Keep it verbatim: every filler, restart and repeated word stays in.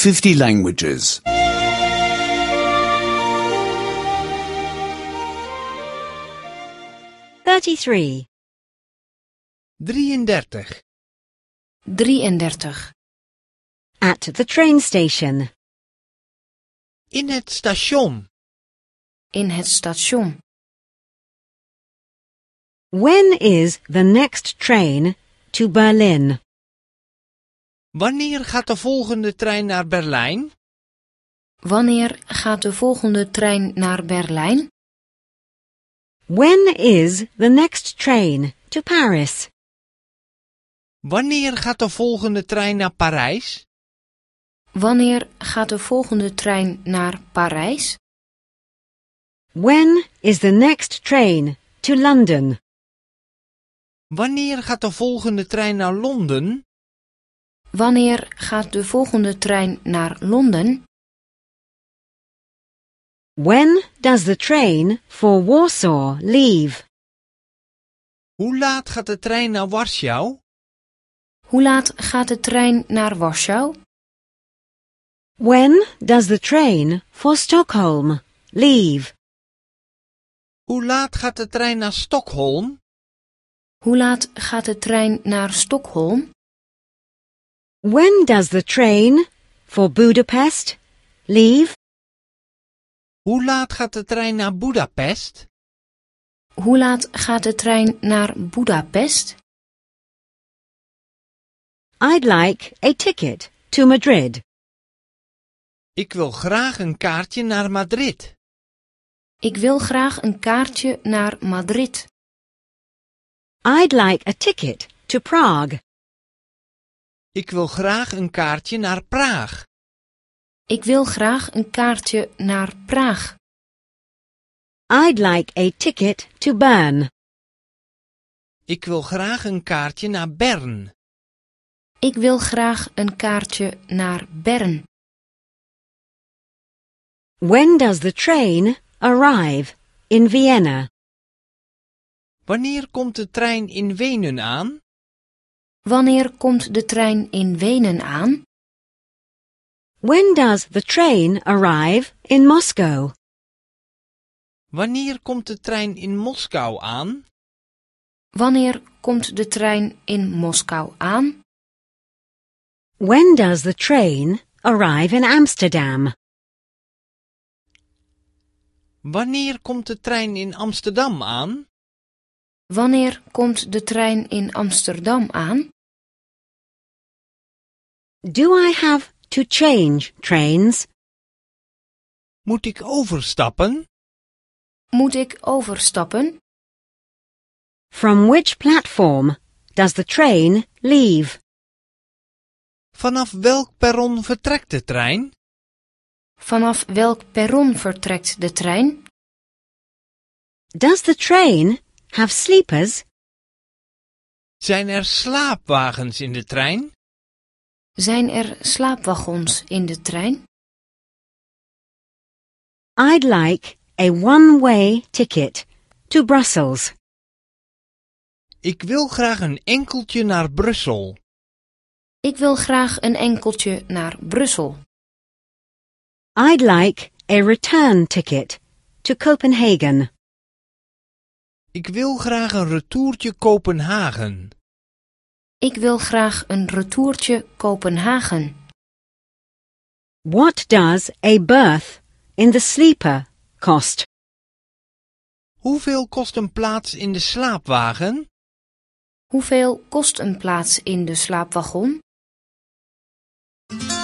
fifty languages. thirty-three. drieëndertig. drieëndertig. At the train station. In het station. In het station. When is the next train to Berlin? Wanneer gaat de volgende trein naar Berlijn? Wanneer gaat de volgende trein naar Berlijn? When is the next train to Paris? Wanneer gaat de volgende trein naar Parijs? Wanneer gaat de volgende trein naar Parijs? When is the next train to London? Wanneer gaat de volgende trein naar Londen? Wanneer gaat de volgende trein naar Londen? When does the train for Warsaw leave? Hoe laat gaat de trein naar Warschau? Hoe laat gaat de trein naar Warschau? When does the train for Stockholm leave? Hoe laat gaat de trein naar Stockholm? Hoe laat gaat de trein naar Stockholm? When does the train for Budapest leave? Hoe laat gaat de trein naar Budapest? Hoe laat gaat de trein naar Budapest? I'd like a ticket to Madrid. Ik wil graag een kaartje naar Madrid. Ik wil graag een kaartje naar Madrid. I'd like a ticket to Prague. Ik wil graag een kaartje naar Praag. Ik wil graag een kaartje naar Praag. I'd like a ticket to Bern. Ik wil graag een kaartje naar Bern. Ik wil graag een kaartje naar Bern. When does the train arrive in Vienna? Wanneer komt de trein in Wenen aan? Wanneer komt de trein in Wenen aan? When does the train arrive in Moscow? Wanneer komt de trein in Moskou aan? Wanneer komt de trein in Moskou aan? When does the train arrive in Amsterdam? Wanneer komt de trein in Amsterdam aan? Wanneer komt de trein in Amsterdam aan? Do I have to change trains? Moet ik overstappen? Moet ik overstappen? From which platform does the train leave? Vanaf welk perron vertrekt de trein? Vanaf welk perron vertrekt de trein? Does the train have sleepers? Zijn er slaapwagens in de trein? Zijn er slaapwagons in de trein? I'd like a one-way ticket to Brussels. Ik wil graag een enkeltje naar Brussel. Ik wil graag een enkeltje naar Brussel. I'd like a return ticket to Copenhagen. Ik wil graag een retourtje Kopenhagen. Ik wil graag een retourtje Kopenhagen. What does a berth in the sleeper cost? Hoeveel kost een plaats in de slaapwagen? Hoeveel kost een plaats in de slaapwagon?